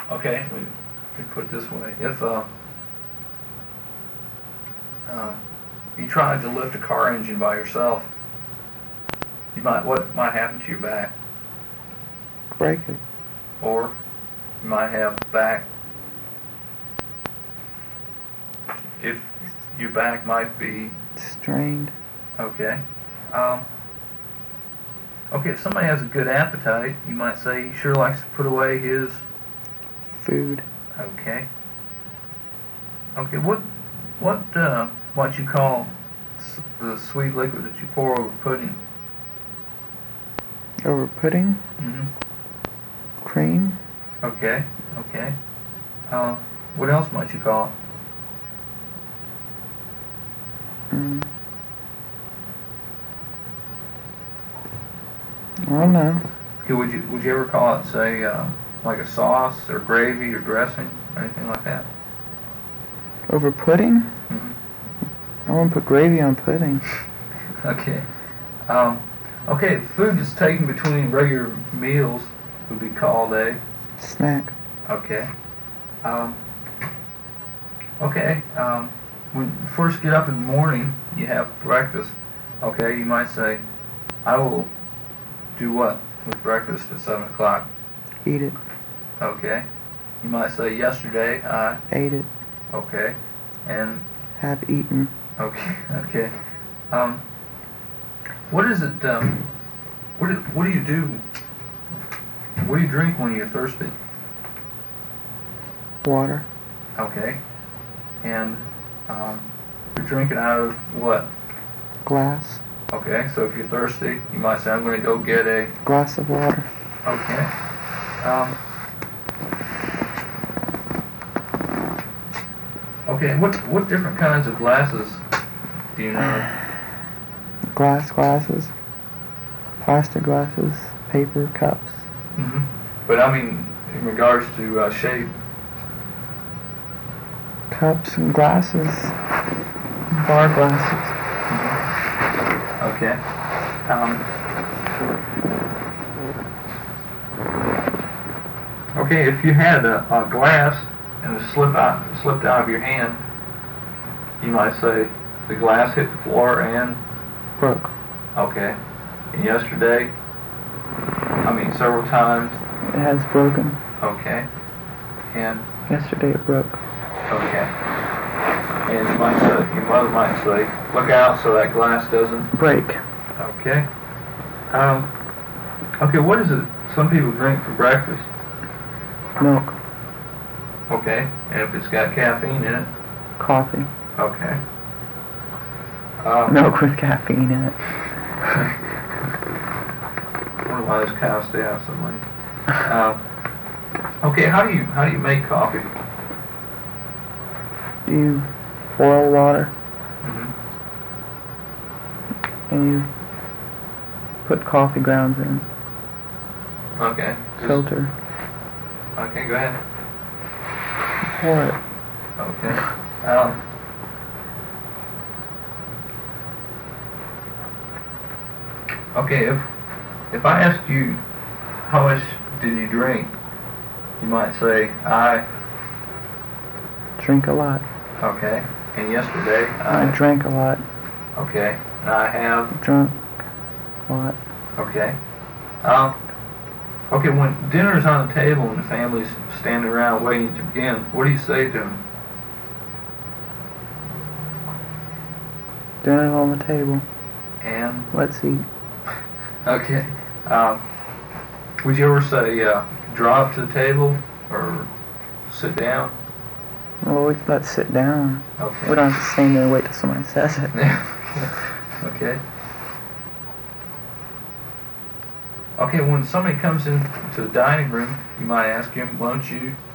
Okay, we put it this way. If you tried to lift a car engine by yourself, what might happen to your back? Break it. Or you might have back, if your back might be strained. okay. Okay, if somebody has a good appetite, you might say he sure likes to put away his food. Okay. Okay, what you call the sweet liquid that you pour over pudding? Over pudding? Cream? Okay, okay. What else might you call it? I don't know. Okay, would you ever call it, say, like a sauce or gravy or dressing or anything like that? Over pudding? I wouldn't put gravy on pudding. Okay. Okay, food that's taken between regular meals would be called a snack. Okay. Okay. When you first get up in the morning, you have breakfast. Okay, you might say, I will do what with breakfast at 7 o'clock? Eat it. Okay. You might say, yesterday I ate it. Okay. And have eaten. Okay. Okay. What is it? What do you do? What do you drink when you're thirsty? Water. Okay. And you're drinking out of what? Glass. Okay. So if you're thirsty, you might say, I'm going to go get a glass of water. Okay. Okay. What different kinds of glasses do you know? Glasses, plastic glasses, paper cups. But I mean, in regards to shape. Cups and glasses, bar glasses. Okay. Okay, if you had a glass and it slipped out of your hand, you might say the glass hit the floor and broke. Okay. And yesterday, several times. It has broken. Okay. And yesterday it broke. Okay. And your mother might say, look out so that glass doesn't break. Okay. Okay, what is it some people drink for breakfast? Milk. Okay. And if it's got caffeine in it? Coffee. Okay. Milk with caffeine in it. I wonder why those cows stay out so late. Okay, how do you make coffee? You boil water. And you put coffee grounds in. Okay. Filter. Okay, go ahead. Pour it. Okay. Okay, if I asked you how much did you drink, you might say, I drink a lot. Okay. And yesterday I drank a lot. Okay. And I have drunk a lot. Okay. Okay, when dinner's on the table and the family's standing around waiting to begin, what do you say to them? Dinner's on the table. And? Let's eat. Okay. Would you ever say, draw up to the table or sit down? Well, let's sit down. Okay. We don't have to stand there and wait till somebody says it. Okay. Okay, when somebody comes into the dining room, you might ask him, won't you